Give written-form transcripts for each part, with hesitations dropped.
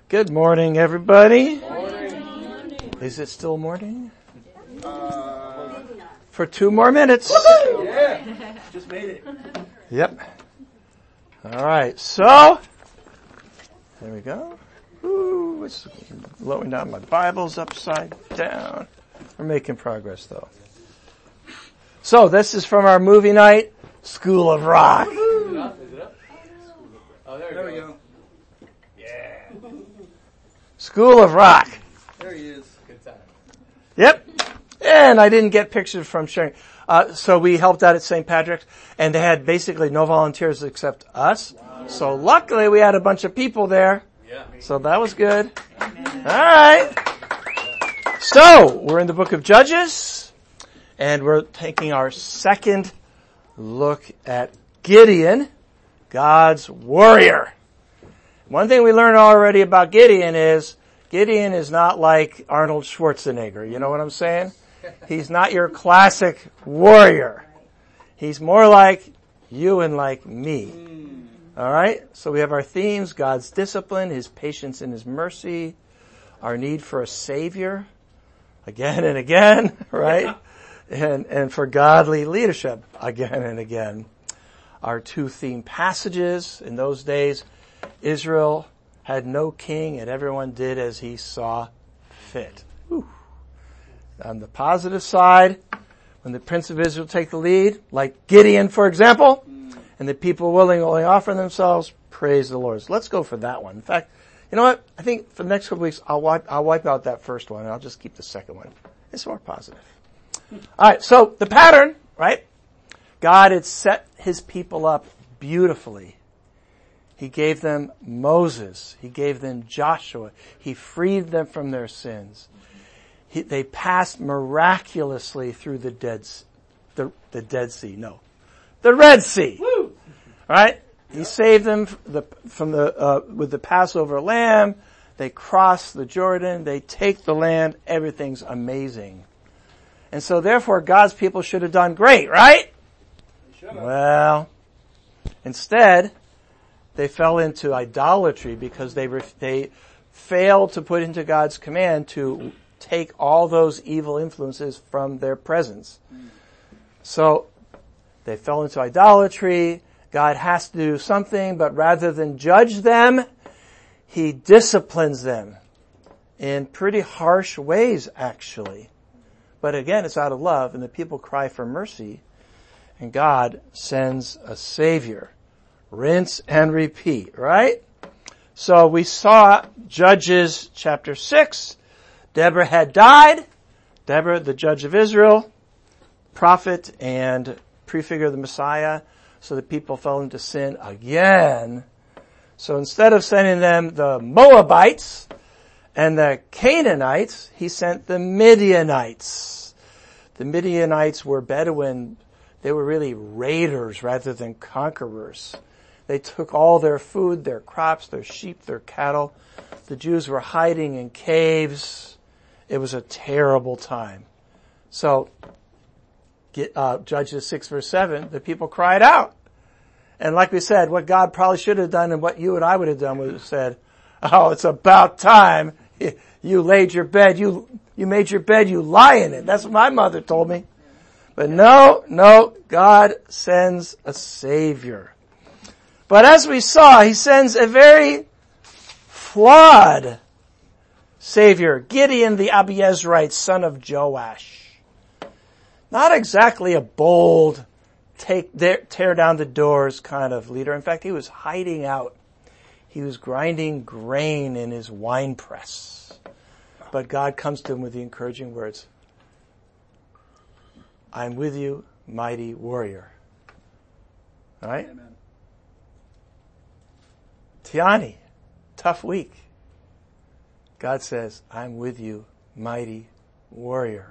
Good morning, everybody. Morning. Is it still morning? For 2 more minutes. Yeah, just made it. Yep. All right, so there we go. Ooh, it's blowing down. My Bible's upside down. We're making progress, though. So this is from our movie night, School of Rock. Is it up? Oh, there we go. Yeah. School of Rock. There he is. Good time. Yep. And I didn't get pictures from sharing. So we helped out at St. Patrick's, and they had basically no volunteers except us. Wow. So luckily we had a bunch of people there. Yeah. So that was good. All right. So we're in the book of Judges, and we're taking our second look at Gideon, God's warrior. One thing we learned already about Gideon is not like Arnold Schwarzenegger. You know what I'm saying? He's not your classic warrior. He's more like you and like me. All right? So we have our themes: God's discipline, His patience and His mercy, our need for a Savior, again and again, right? And for godly leadership, again and again. Our 2 theme passages. In those days, Israel had no king, and everyone did as he saw fit. Whew. On the positive side, when the prince of Israel take the lead, like Gideon, for example, and the people willingly offer themselves, praise the Lord. So let's go for that one. In fact, you know what? I think for the next couple weeks, I'll wipe out that first one, and I'll just keep the second one. It's more positive. All right, so the pattern, right? God had set His people up beautifully. He gave them Moses. He gave them Joshua. He freed them from their sins. They passed miraculously through the Red Sea. Woo! Right? He saved them with the Passover lamb. They cross the Jordan. They take the land. Everything's amazing. And so therefore God's people should have done great, right? Well, instead, they fell into idolatry because they failed to put into God's command to take all those evil influences from their presence. So they fell into idolatry. God has to do something, but rather than judge them, He disciplines them in pretty harsh ways, actually. But again, it's out of love, and the people cry for mercy, and God sends a Savior. Rinse and repeat, right? So we saw Judges chapter 6. Deborah had died. Deborah, the judge of Israel, prophet and prefigure of the Messiah. So the people fell into sin again. So instead of sending them the Moabites and the Canaanites, He sent the Midianites. The Midianites were Bedouin. They were really raiders rather than conquerors. They took all their food, their crops, their sheep, their cattle. The Jews were hiding in caves. It was a terrible time. So, Judges 6 verse 7, the people cried out. And like we said, what God probably should have done and what you and I would have done would have said, oh, it's about time. You laid your bed. You made your bed. You lie in it. That's what my mother told me. But no, God sends a Savior. But as we saw, He sends a very flawed Savior, Gideon the Abiezrite, son of Joash. Not exactly a bold, tear down the doors kind of leader. In fact, he was hiding out. He was grinding grain in his wine press. But God comes to him with the encouraging words, I'm with you, mighty warrior. All right? Amen. Tiani, tough week. God says, I'm with you, mighty warrior.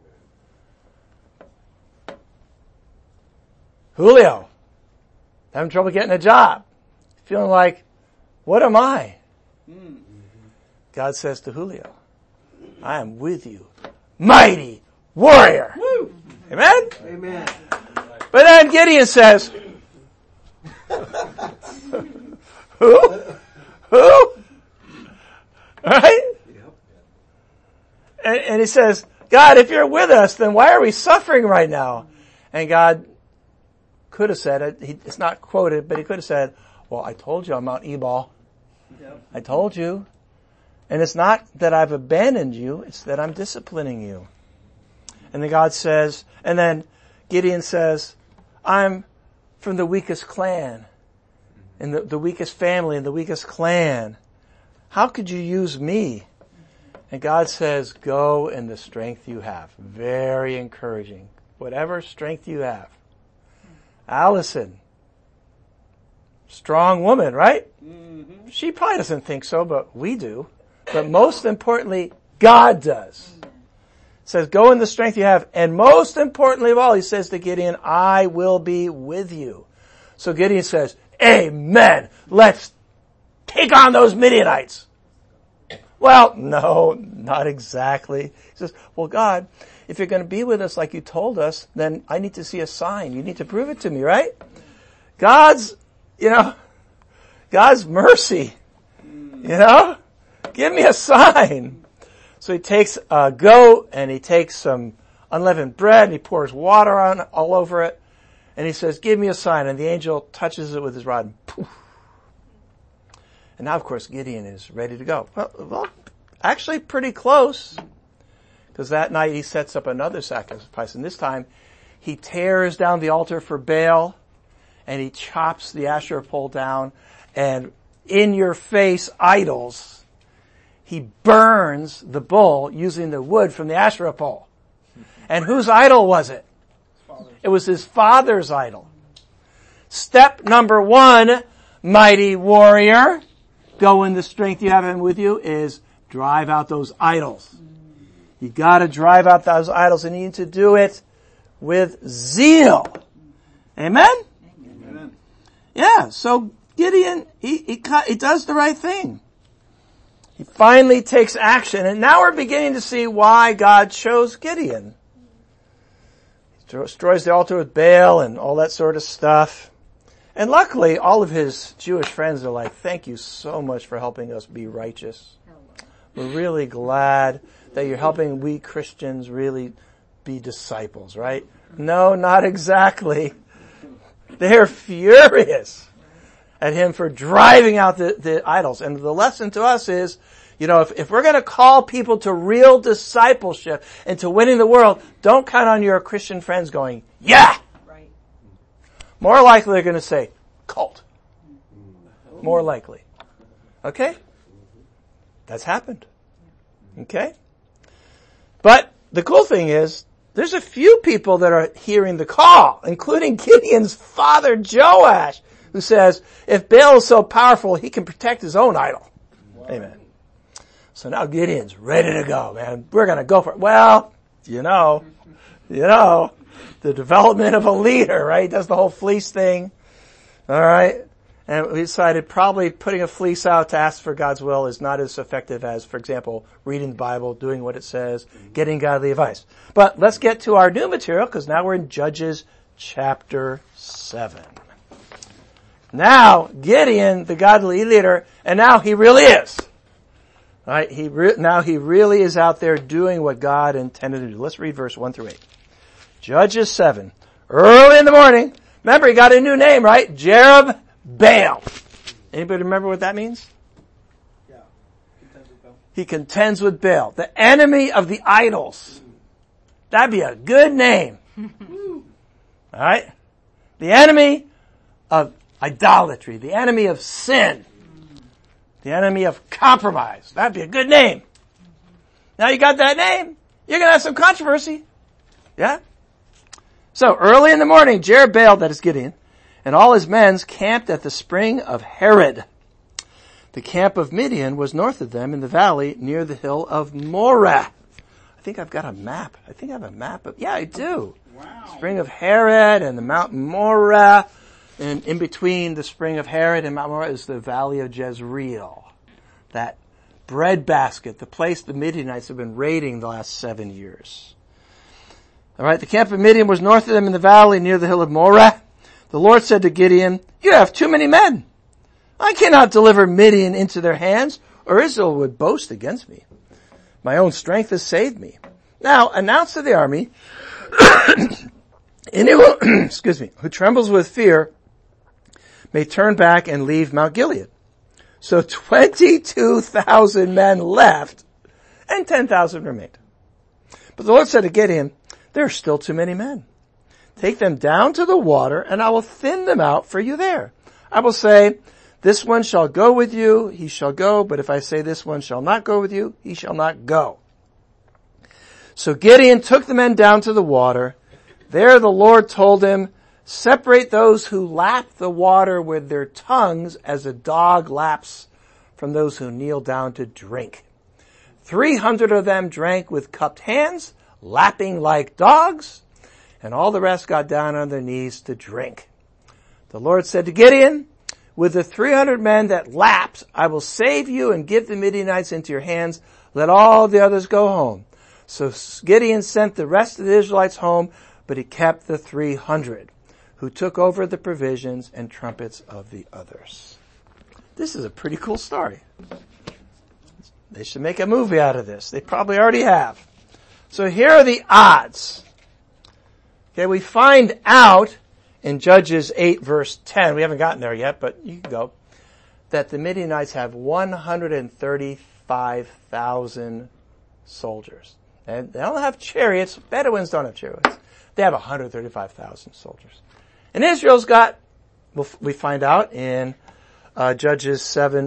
Julio, having trouble getting a job. Feeling like, what am I? God says to Julio, I am with you, mighty warrior. Woo! Amen? Amen. But then Gideon says, Who? Right? And he says, God, if you're with us, then why are we suffering right now? And God could have said it. It's not quoted, but he could have said, well, I told you on Mount Ebal. I told you. And it's not that I've abandoned you, it's that I'm disciplining you. And then God says, and then Gideon says, I'm from the weakest clan, and the weakest family, and the weakest clan. How could you use me? And God says, go in the strength you have. Very encouraging. Whatever strength you have. Allison, strong woman, right? Mm-hmm. She probably doesn't think so, but we do. But most importantly, God does. Says, go in the strength you have. And most importantly of all, he says to Gideon, I will be with you. So Gideon says, amen. Let's take on those Midianites. Well, no, not exactly. He says, well, God, if you're going to be with us like you told us, then I need to see a sign. You need to prove it to me, right? God's mercy, give me a sign. So he takes a goat and he takes some unleavened bread and he pours water on all over it. And he says, give me a sign. And the angel touches it with his rod and poof. And now, of course, Gideon is ready to go. Well, actually pretty close. Because that night he sets up another sacrifice. And this time he tears down the altar for Baal and he chops the Asherah pole down. And in your face idols, he burns the bull using the wood from the Asherah pole. And whose idol was it? It was his father's idol. Step number 1, mighty warrior, go in the strength you have in with you, is drive out those idols. You gotta drive out those idols and you need to do it with zeal. Amen? Amen. Yeah, so Gideon, he does the right thing. He finally takes action, and now we're beginning to see why God chose Gideon. He destroys the altar with Baal and all that sort of stuff. And luckily, all of his Jewish friends are like, thank you so much for helping us be righteous. We're really glad that you're helping we Christians really be disciples, right? No, not exactly. They're furious at him for driving out the idols. And the lesson to us is, if we're going to call people to real discipleship and to winning the world, don't count on your Christian friends going, yeah! Right. More likely they're going to say, cult. More likely. Okay? That's happened. Okay? But the cool thing is, there's a few people that are hearing the call, including Gideon's father Joash, who says, if Baal is so powerful, he can protect his own idol. Wow. Amen. So now Gideon's ready to go, man. We're going to go for it. Well, the development of a leader, right? He does the whole fleece thing. All right. And we decided probably putting a fleece out to ask for God's will is not as effective as, for example, reading the Bible, doing what it says, getting godly advice. But let's get to our new material because now we're in Judges chapter 7. Now, Gideon, the godly leader, and now he really is. Right? Now he really is out there doing what God intended to do. Let's read verse 1 through 8. Judges 7. Early in the morning. Remember, he got a new name, right? Jerubbaal. Anybody remember what that means? Yeah. He contends with Baal. The enemy of the idols. That'd be a good name. Alright? The enemy of idolatry. The enemy of sin. The enemy of compromise. That'd be a good name. Now you got that name, you're going to have some controversy. Yeah? So early in the morning, Jerubbaal, that is Gideon, and all his men camped at the spring of Harod. The camp of Midian was north of them in the valley near the hill of Moreh. I think I've got a map. Yeah, I do. Wow. Spring of Harod and the Mount Moreh. And in between the spring of Harod and Mount Moreh is the valley of Jezreel. That breadbasket, the place the Midianites have been raiding the last 7 years. Alright, the camp of Midian was north of them in the valley near the hill of Moreh. The Lord said to Gideon, you have too many men. I cannot deliver Midian into their hands, or Israel would boast against me. My own strength has saved me. Now announce to the army, anyone, who trembles with fear may turn back and leave Mount Gilead. So 22,000 men left, and 10,000 remained. But the Lord said to Gideon, there are still too many men. Take them down to the water, and I will thin them out for you there. I will say, this one shall go with you, he shall go, but if I say this one shall not go with you, he shall not go. So Gideon took the men down to the water. There the Lord told him, separate those who lap the water with their tongues as a dog laps from those who kneel down to drink. 300 of them drank with cupped hands, lapping like dogs, and all the rest got down on their knees to drink. The Lord said to Gideon, with the 300 men that lapped, I will save you and give the Midianites into your hands. Let all the others go home. So Gideon sent the rest of the Israelites home, but he kept the 300, who took over the provisions and trumpets of the others. This is a pretty cool story. They should make a movie out of this. They probably already have. So here are the odds. Okay, we find out in Judges 8 verse 10, we haven't gotten there yet, but you can go, that the Midianites have 135,000 soldiers. And they don't have chariots. Bedouins don't have chariots. They have 135,000 soldiers. And Israel's got, we find out in Judges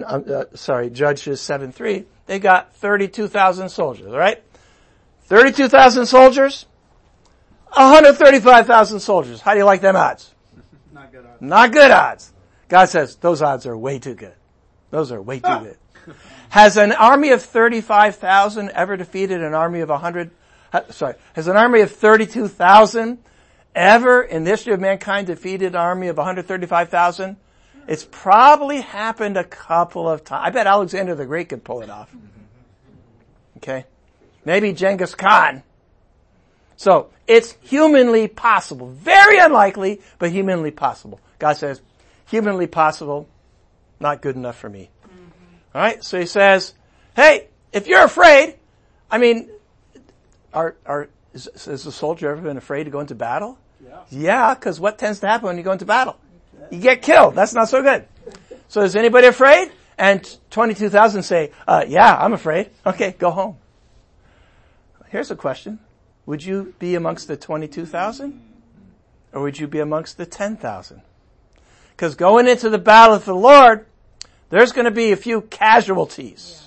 7:3, they got 32,000 soldiers, all right? 32,000 soldiers, 135,000 soldiers. How do you like them odds? Not good odds. Not good odds. God says, those odds are way too good. Those are way too good. Has an army of 35,000 ever defeated an army of has an army of 32,000 ever in the history of mankind defeated an army of 135,000? It's probably happened a couple of times. I bet Alexander the Great could pull it off. Okay? Maybe Genghis Khan. So, it's humanly possible. Very unlikely, but humanly possible. God says, humanly possible, not good enough for me. Alright, so he says, hey, if you're afraid, I mean, has a soldier ever been afraid to go into battle? Yeah, because what tends to happen when you go into battle? You get killed. That's not so good. So is anybody afraid? And 22,000 say, yeah, I'm afraid. Okay, go home. Here's a question. Would you be amongst the 22,000? Or would you be amongst the 10,000? Because going into the battle with the Lord, there's going to be a few casualties.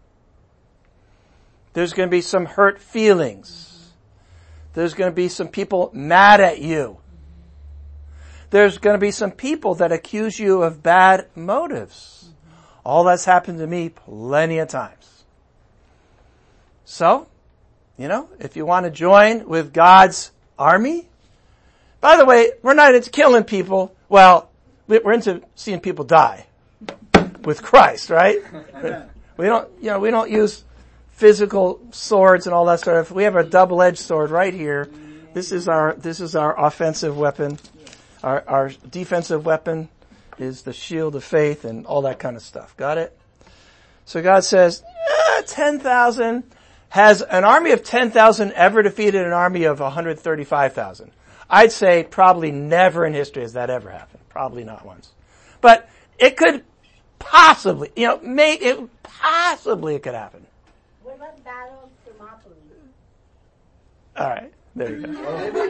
There's going to be some hurt feelings. There's going to be some people mad at you. There's going to be some people that accuse you of bad motives. All that's happened to me plenty of times. So, if you want to join with God's army, by the way, we're not into killing people. Well, we're into seeing people die with Christ, right? We don't use physical swords and all that stuff. We have a double-edged sword right here. This is our offensive weapon. Our defensive weapon is the shield of faith and all that kind of stuff. Got it? So God says, 10,000. Has an army of 10,000 ever defeated an army of 135,000? I'd say probably never in history has that ever happened. Probably not once. But it could possibly, it could happen. What about the Battle of Thermopylae? All right, there you go.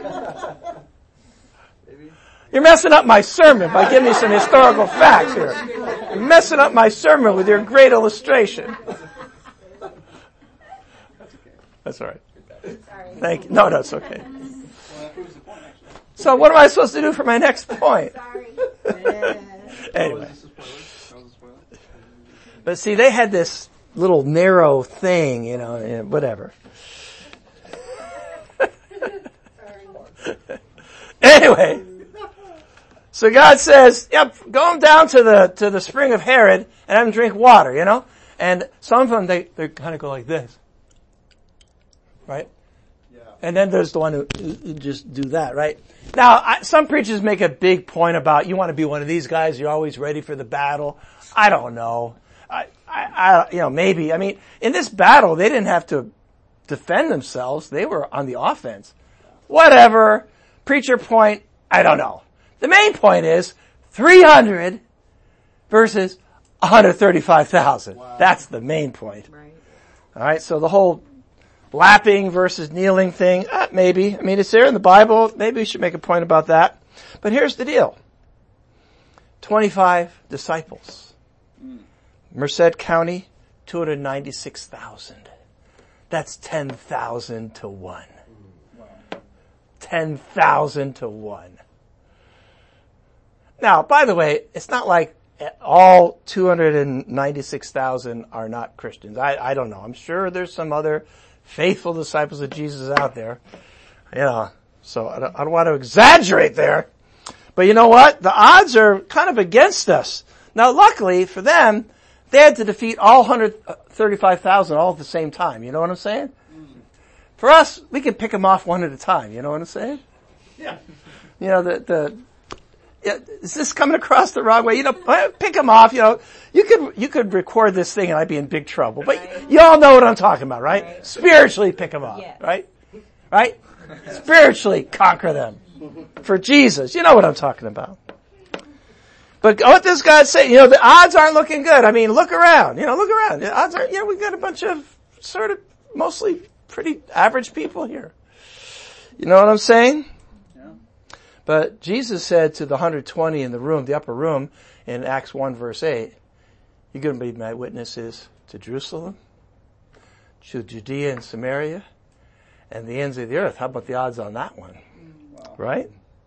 You're messing up my sermon by giving me some historical facts here. You're messing up my sermon with your great illustration. That's all right. Sorry. Thank you. No, it's okay. So what am I supposed to do for my next point? Sorry. Anyway. But see, they had this little narrow thing, whatever. Anyway. So God says, yep, go down to the spring of Herod and have them drink water, And some of them, they kind of go like this. Right? Yeah. And then there's the one who just do that, right? Now, some preachers make a big point about you want to be one of these guys. You're always ready for the battle. I don't know. Maybe. I mean, in this battle, they didn't have to defend themselves. They were on the offense. Whatever. Preacher point, I don't know. The main point is 300 versus 135,000. Wow. That's the main point. Right. All right. So the whole lapping versus kneeling thing, maybe. I mean, it's there in the Bible. Maybe we should make a point about that. But here's the deal. 25 disciples. Merced County, 296,000. That's 10,000 to 1. 10,000 to 1. Now, by the way, it's not like all 296,000 are not Christians. I don't know. I'm sure there's some other faithful disciples of Jesus out there. So I don't want to exaggerate there. But you know what? The odds are kind of against us. Now, luckily for them, they had to defeat all 135,000 all at the same time. You know what I'm saying? For us, we can pick them off one at a time. You know what I'm saying? Yeah. Is this coming across the wrong way? Pick them off. You could record this thing and I'd be in big trouble. But you all know what I'm talking about, right? Right. Spiritually pick them up, yes. Right? Right? Spiritually conquer them for Jesus. You know what I'm talking about. But what this guy's saying, the odds aren't looking good. I mean, look around. Look around. The odds are, we've got a bunch of sort of mostly pretty average people here. You know what I'm saying? Yeah. But Jesus said to the 120 in the room, the upper room, in Acts 1 verse 8, you're going to be my witnesses to Jerusalem, to Judea and Samaria, and the ends of the earth. How about the odds on that one? Wow. Right?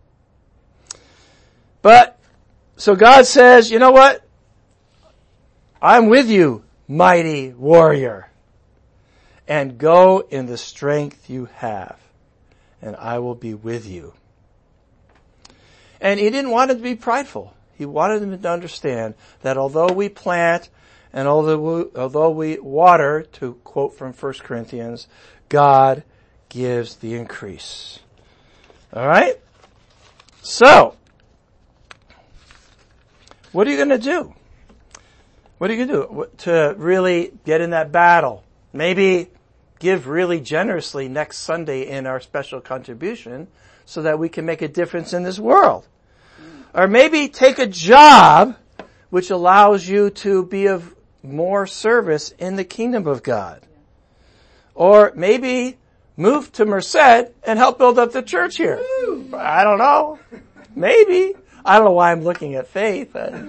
But, so God says, you know what? I'm with you, mighty warrior. And go in the strength you have, and I will be with you. And he didn't want him to be prideful. He wanted him to understand that although we plant and although we water, to quote from 1 Corinthians, God gives the increase. All right? So, what are you going to do? What are you going to do to really get in that battle? Maybe give really generously next Sunday in our special contribution so that we can make a difference in this world. Or maybe take a job which allows you to be of more service in the kingdom of God. Or maybe move to Merced and help build up the church here. I don't know. Maybe. I don't know why I'm looking at Faith.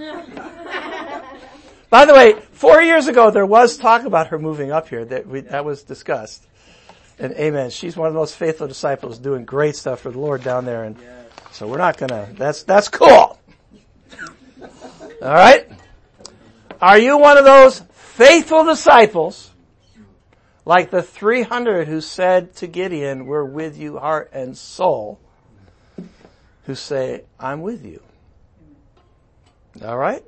By the way, 4 years ago there was talk about her moving up here. That was discussed. And amen. She's one of the most faithful disciples doing great stuff for the Lord down there. And so we're not gonna, that's cool. All right? Are you one of those faithful disciples like the 300 who said to Gideon, we're with you heart and soul, who say, I'm with you? All right?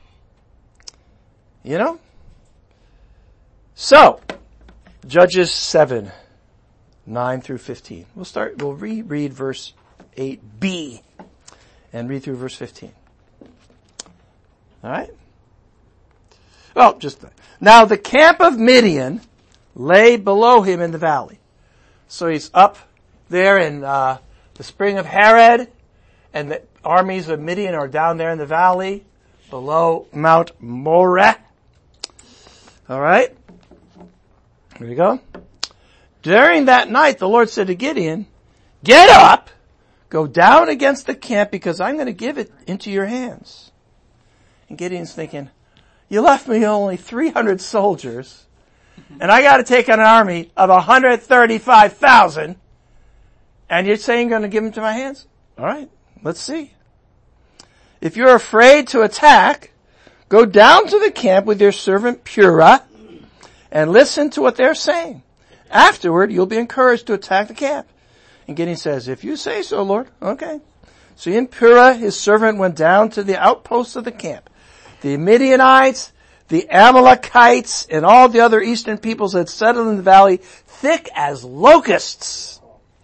So, Judges 7, 9 through 15. We'll reread verse 8b and read through verse 15. All right? Well, now the camp of Midian lay below him in the valley. So he's up there in the spring of Harod, and the armies of Midian are down there in the valley below Mount Moreh. All right? Here we go. During that night, the Lord said to Gideon, get up, go down against the camp because I'm going to give it into your hands. And Gideon's thinking, you left me only 300 soldiers and I got to take on an army of 135,000 and you're saying you're going to give them to my hands? All right, let's see. If you're afraid to attack, go down to the camp with your servant Purah and listen to what they're saying. Afterward, you'll be encouraged to attack the camp. And Gideon says, if you say so, Lord, okay. So in Purah, his servant went down to the outposts of the camp. The Midianites, the Amalekites, and all the other eastern peoples had settled in the valley thick as locusts.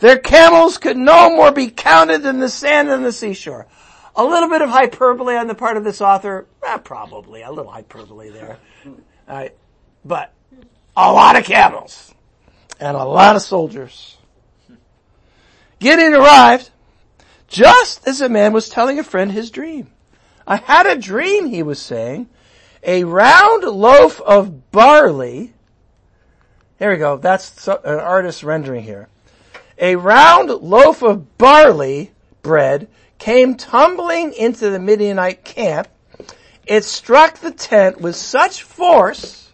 Their camels could no more be counted than the sand on the seashore. A little bit of hyperbole on the part of this author. Probably a little hyperbole there. All right. But a lot of camels and a lot of soldiers. Gideon arrived just as a man was telling a friend his dream. I had a dream, he was saying. A round loaf of barley. Here we go. That's an artist's rendering here. A round loaf of barley bread came tumbling into the Midianite camp. It struck the tent with such force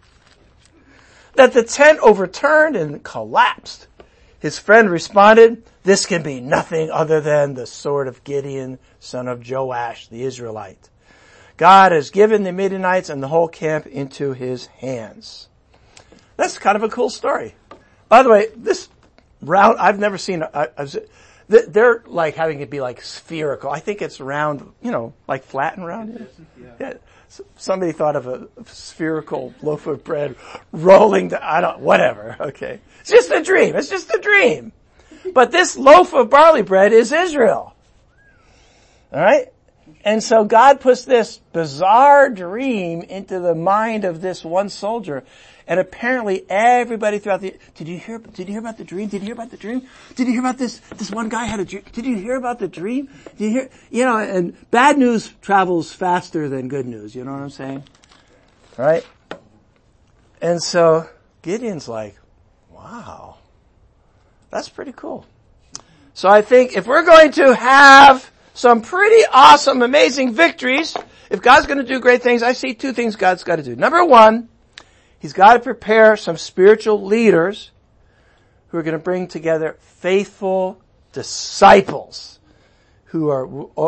that the tent overturned and collapsed. His friend responded, this can be nothing other than the sword of Gideon, son of Joash, the Israelite. God has given the Midianites and the whole camp into his hands. That's kind of a cool story. By the way, this round, I've never seen, they're like having it be like spherical. I think it's round, like flat and round. Yeah. Somebody thought of a spherical loaf of bread rolling whatever. Okay. It's just a dream. It's just a dream. But this loaf of barley bread is Israel. Alright? And so God puts this bizarre dream into the mind of this one soldier. And apparently everybody throughout did you hear about the dream? Did you hear about the dream? Did you hear about this one guy had a dream? Did you hear about the dream? Did you hear, and bad news travels faster than good news. You know what I'm saying? Right? And so Gideon's like, wow, that's pretty cool. So I think if we're going to have some pretty awesome, amazing victories, if God's going to do great things, I see two things God's got to do. Number one, He's got to prepare some spiritual leaders who are going to bring together faithful disciples who are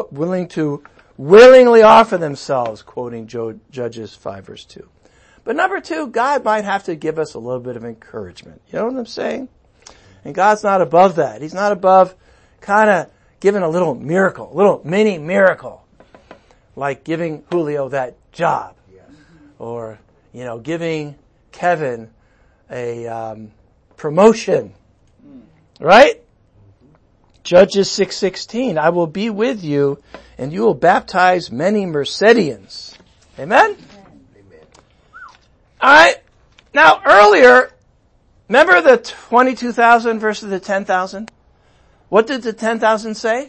willingly offer themselves, quoting Judges 5 verse 2. But number two, God might have to give us a little bit of encouragement. You know what I'm saying? And God's not above that. He's not above kind of giving a little miracle, a little mini miracle, like giving Julio that job, or giving Kevin a promotion, right? Judges 6:16, I will be with you, and you will baptize many Mercedians. Amen? Amen. All right. Now, earlier, remember the 22,000 versus the 10,000? What did the 10,000 say?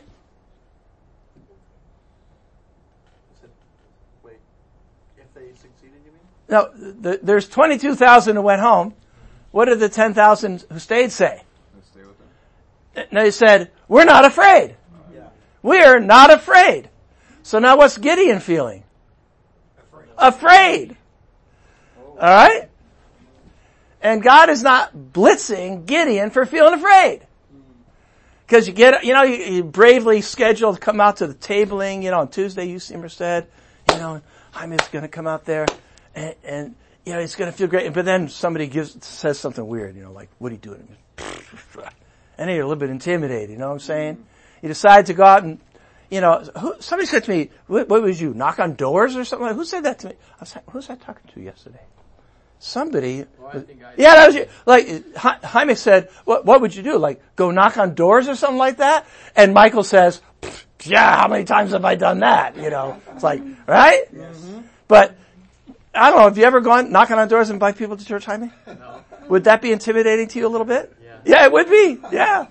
Wait, if they succeeded, you mean? No, there's 22,000 who went home. What did the 10,000 who stayed say? Stay with them. They said, we're not afraid. We're not afraid. So now what's Gideon feeling? Afraid. Alright? And God is not blitzing Gideon for feeling afraid. Because you bravely scheduled to come out to the tabling, on Tuesday, UC Merced, Jaime's gonna come out there, and it's gonna feel great. But then somebody says something weird, like, what are you doing? And then you're a little bit intimidated, you know what I'm saying? You decide to go out and, somebody said to me, what was you, knock on doors or something? Who said that to me? I was like, who was I talking to yesterday? Somebody. That was you. Like, Jaime said, what would you do? Like, go knock on doors or something like that? And Michael says, how many times have I done that? It's like, right? Yes. But, I don't know, have you ever gone knocking on doors and invite people to church, Jaime? No. Would that be intimidating to you a little bit? Yeah. Yeah, it would be. Yeah.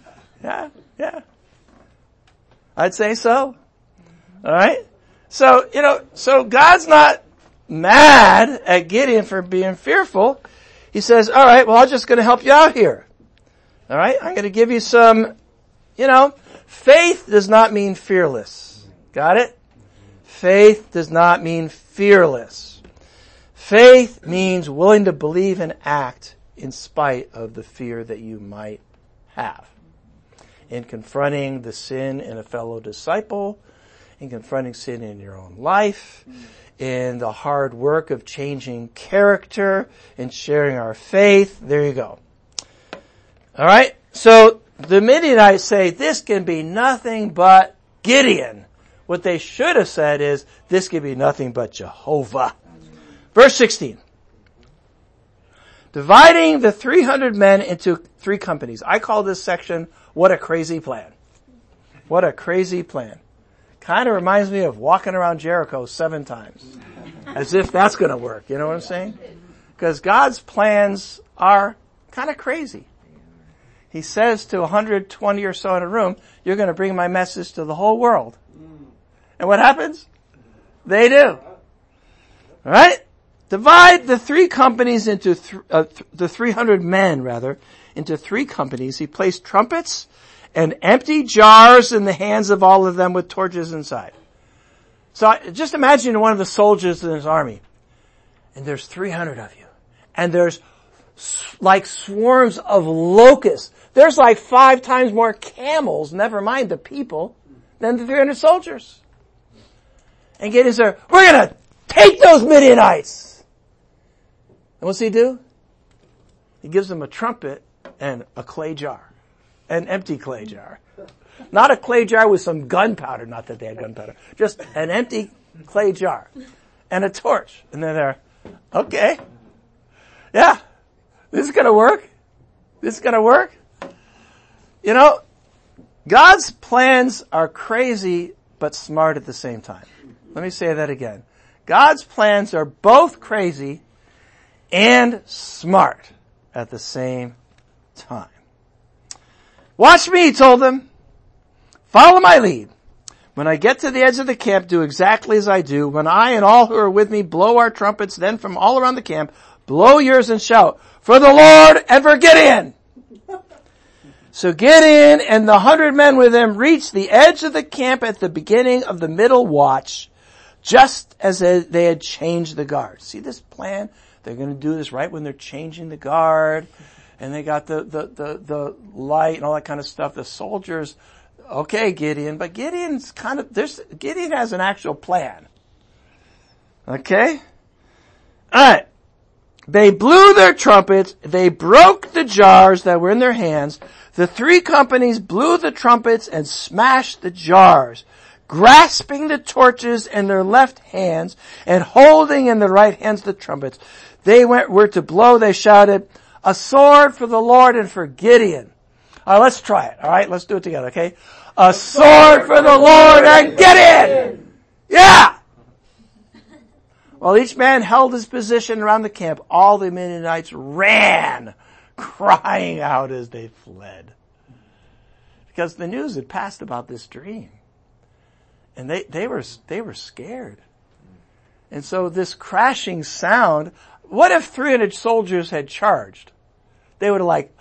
I'd say so. Alright? So, so God's not mad at Gideon for being fearful. He says, alright, well, I'm just going to help you out here. Alright? I'm going to give you some, faith does not mean fearless. Got it? Faith does not mean fearless. Faith means willing to believe and act in spite of the fear that you might have. In confronting the sin in a fellow disciple, in confronting sin in your own life, in the hard work of changing character, in sharing our faith. There you go. Alright? So, the Midianites say, this can be nothing but Gideon. What they should have said is, this can be nothing but Jehovah. Verse 16. Dividing the 300 men into 3 companies. I call this section What a crazy plan. What a crazy plan. Kind of reminds me of walking around Jericho 7 times. As if that's going to work. You know what I'm saying? Because God's plans are kind of crazy. He says to 120 or so in a room, you're going to bring my message to the whole world. And what happens? They do. Alright? Divide the 3 companies into, the 300 men rather, into 3 companies. He placed trumpets and empty jars in the hands of all of them with torches inside. So just imagine one of the soldiers in his army. And there's 300 of you. And there's like swarms of locusts. There's like 5 times more camels, never mind the people, than the 300 soldiers. And Gideon said, we're going to take those Midianites. And what's he do? He gives them a trumpet and a clay jar. An empty clay jar. Not a clay jar with some gunpowder, not that they had gunpowder. Just an empty clay jar. And a torch. And they're there. Okay. Yeah. This is gonna work. This is gonna work. You know, God's plans are crazy but smart at the same time. Let me say that again. God's plans are both crazy and smart at the same time. Watch me, he told them. Follow my lead. When I get to the edge of the camp, do exactly as I do. When I and all who are with me blow our trumpets, then from all around the camp, blow yours and shout, for the Lord and for Gideon. So Gideon and the 100 men with him reached the edge of the camp at the beginning of the middle watch, just as they had changed the guard. See this plan? They're going to do this right when they're changing the guard. And they got the light and all that kind of stuff. The soldiers, okay, Gideon, but Gideon has an actual plan. Okay? Alright. They blew their trumpets. They broke the jars that were in their hands. The 3 companies blew the trumpets and smashed the jars, grasping the torches in their left hands and holding in their right hands the trumpets. They were to blow, they shouted, a sword for the Lord and for Gideon. All right, let's try it. All right, let's do it together, okay? A sword for the Lord and Gideon! Yeah! While each man held his position around the camp, all the Midianites ran, crying out as they fled. Because the news had passed about this dream. And they were scared. And so this crashing sound, what if 300 soldiers had charged? They would have like,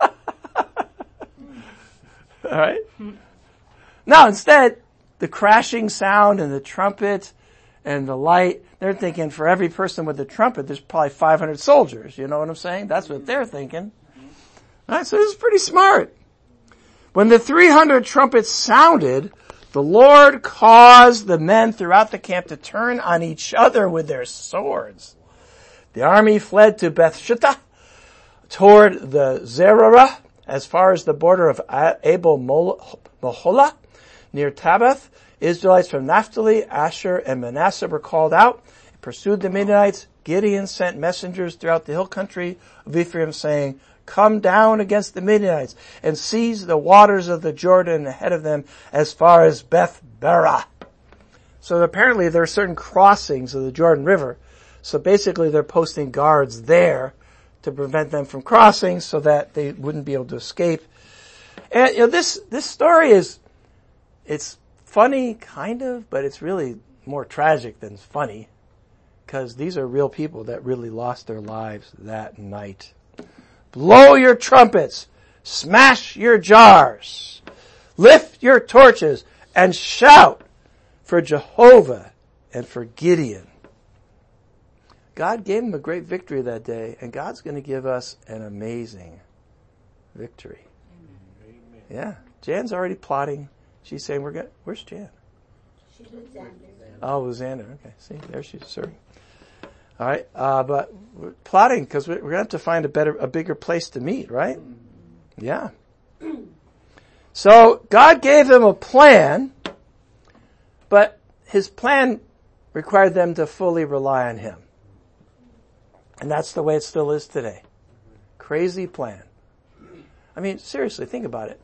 alright? Now instead, the crashing sound and the trumpet and the light, they're thinking for every person with a trumpet, there's probably 500 soldiers. You know what I'm saying? That's what they're thinking. Alright, so this is pretty smart. When the 300 trumpets sounded, the Lord caused the men throughout the camp to turn on each other with their swords. The army fled to Bethshittah, toward the Zererah, as far as the border of Abel Moholah, near Tabbath. Israelites from Naphtali, Asher, and Manasseh were called out and pursued the Midianites. Gideon sent messengers throughout the hill country of Ephraim saying, come down against the Midianites and seize the waters of the Jordan ahead of them as far as Beth Barah. So apparently there are certain crossings of the Jordan River. So basically they're posting guards there to prevent them from crossing so that they wouldn't be able to escape. And, you know, this story it's funny, kind of, but it's really more tragic than funny. Because these are real people that really lost their lives that night. Blow your trumpets, smash your jars, lift your torches, and shout for Jehovah and for Gideon. God gave them a great victory that day, and God's going to give us an amazing victory. Amen. Yeah. Jan's already plotting. She's saying where's Jan? She's with Xander. Oh, with Xander. Okay. See, there she's serving. All right. But we're plotting because we're going to have to find a bigger place to meet, right? Yeah. So God gave them a plan, but his plan required them to fully rely on him. And that's the way it still is today. Crazy plan. I mean, seriously, think about it.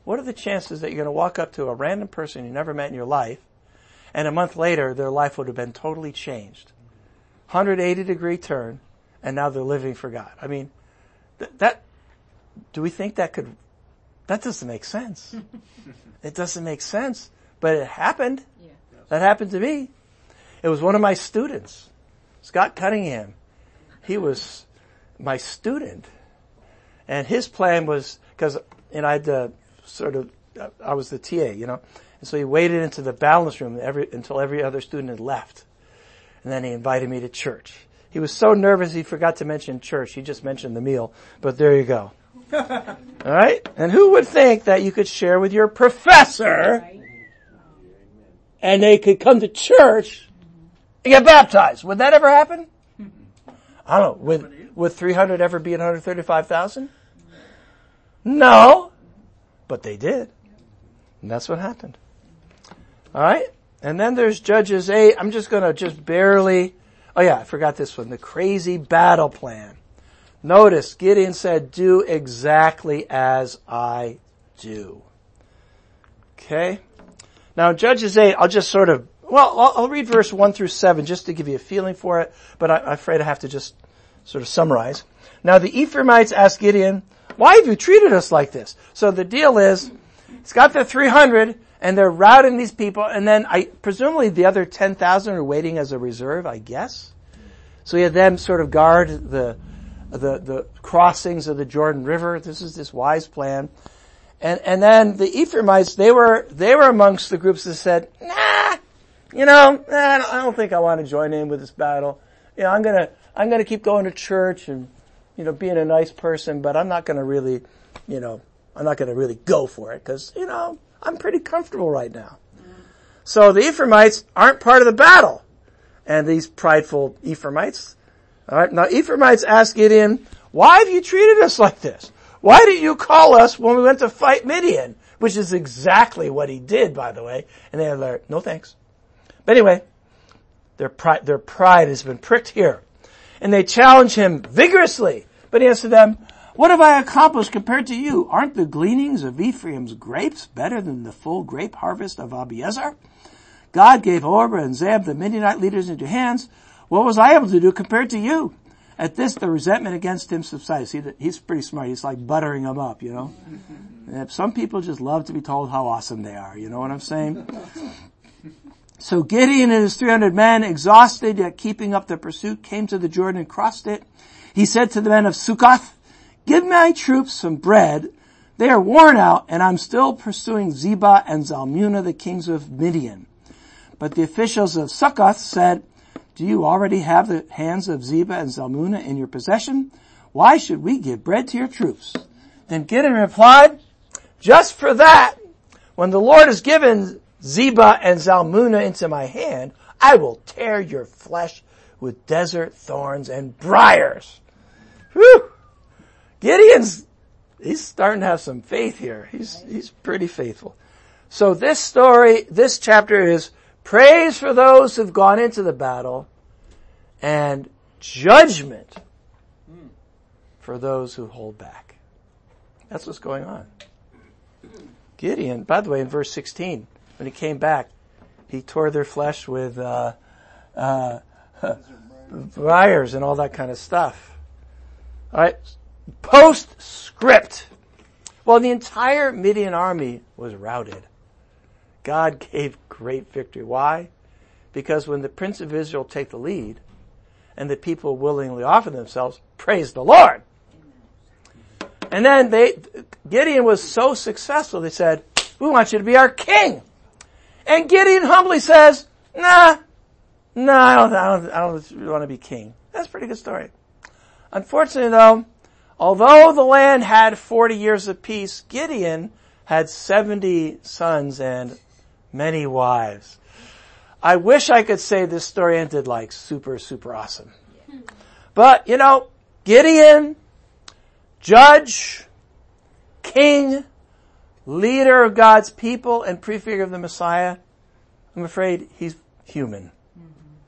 what are the chances that you're going to walk up to a random person you never met in your life, and a month later their life would have been totally changed? 180-degree turn, and now they're living for God. I mean, do we think that doesn't make sense. It doesn't make sense, but it happened. Yeah. That happened to me. It was one of my students, Scott Cunningham. He was my student, and his plan was, because, I'd I was the TA, and so he waited into the balance room until every other student had left. And then he invited me to church. He was so nervous he forgot to mention church. He just mentioned the meal. But there you go. All right? And who would think that you could share with your professor and they could come to church and get baptized? Would that ever happen? I don't know. Would 300 ever be 135,000? No. But they did. And that's what happened. All right? And then there's Judges 8. I'm just going to barely... Oh yeah, I forgot this one. The crazy battle plan. Notice, Gideon said, do exactly as I do. Okay? Now in Judges 8, I'll just I'll read verse 1 through 7 just to give you a feeling for it, but I'm afraid I have to just sort of summarize. Now the Ephraimites asked Gideon, why have you treated us like this? So the deal is, he's got the 300, and they're routing these people, and then presumably the other 10,000 are waiting as a reserve, I guess. So he had them sort of guard the crossings of the Jordan River. This is this wise plan. And then the Ephraimites, they were amongst the groups that said, I don't think I want to join in with this battle. I'm gonna keep going to church and, being a nice person, but I'm not gonna really go for it because, I'm pretty comfortable right now. So the Ephraimites aren't part of the battle. And these prideful Ephraimites. All right. Now Ephraimites asked Gideon, why have you treated us like this? Why didn't you call us when we went to fight Midian? Which is exactly what he did, by the way. And they are like, no thanks. But anyway, their pride has been pricked here. And they challenge him vigorously. But he answered them, what have I accomplished compared to you? Aren't the gleanings of Ephraim's grapes better than the full grape harvest of Abiezer? God gave Orba and Zeb, the Midianite leaders, into your hands. What was I able to do compared to you? At this, the resentment against him subsided. See, he's pretty smart. He's like buttering him up, And some people just love to be told how awesome they are. You know what I'm saying? So Gideon and his 300 men, exhausted yet keeping up the pursuit, came to the Jordan and crossed it. He said to the men of Sukkoth, give my troops some bread. They are worn out, and I'm still pursuing Zebah and Zalmunna, the kings of Midian. But the officials of Sukkoth said, do you already have the hands of Zebah and Zalmunna in your possession? Why should we give bread to your troops? Then Gideon replied, just for that, when the Lord has given Zebah and Zalmunna into my hand, I will tear your flesh with desert thorns and briars. Whew! Gideon's, he's starting to have some faith here. He's pretty faithful. So this chapter is praise for those who've gone into the battle and judgment for those who hold back. That's what's going on. Gideon, by the way, in verse 16, when he came back, he tore their flesh with briars and all that kind of stuff. All right. Postscript. Well, the entire Midian army was routed. God gave great victory. Why? Because when the prince of Israel take the lead and the people willingly offer themselves, praise the Lord. And then Gideon was so successful, they said, we want you to be our king. And Gideon humbly says, I don't want to be king. That's a pretty good story. Unfortunately though, although the land had 40 years of peace, Gideon had 70 sons and many wives. I wish I could say this story ended like super, super awesome. But, Gideon, judge, king, leader of God's people, and prefigure of the Messiah, I'm afraid he's human.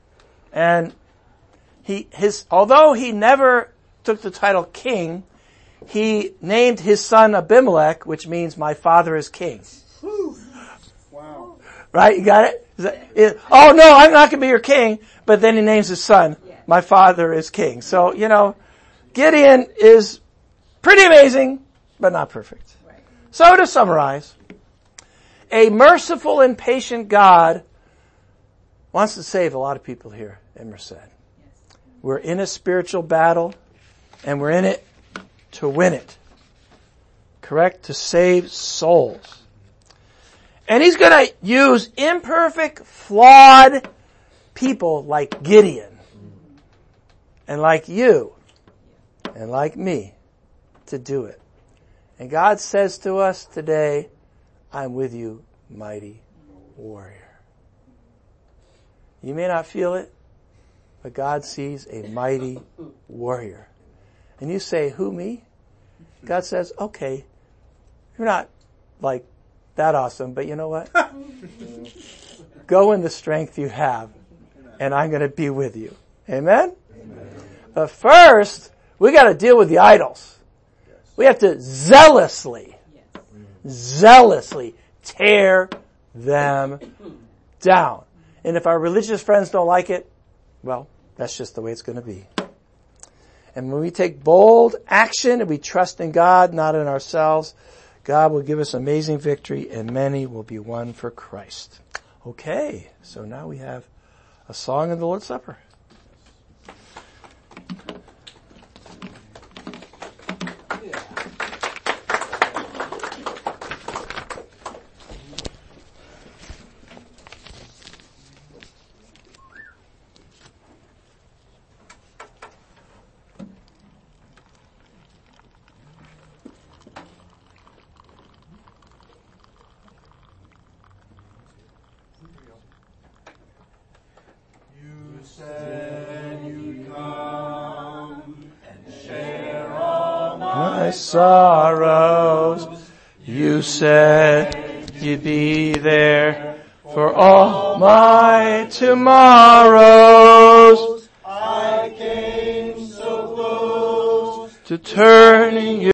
And although he never took the title king, he named his son Abimelech, which means my father is king. Wow. Right? You got it? Oh no, I'm not going to be your king. But then he names his son, my father is king. So, Gideon is pretty amazing, but not perfect. So to summarize, a merciful and patient God wants to save a lot of people here in Merced. We're in a spiritual battle, and we're in it to win it. Correct? To save souls. And he's going to use imperfect, flawed people like Gideon, and like you, and like me, to do it. And God says to us today, I'm with you, mighty warrior. You may not feel it, but God sees a mighty warrior. And you say, who, me? God says, okay, you're not like that awesome, but you know what? Go in the strength you have, and I'm going to be with you. Amen? But first, we got to deal with the idols. We have to zealously tear them down. And if our religious friends don't like it, well, that's just the way it's going to be. And when we take bold action and we trust in God, not in ourselves, God will give us amazing victory and many will be won for Christ. Okay, so now we have a song in the Lord's Supper. Sorrows, you said you'd be there for all my tomorrows. I came so close to turning you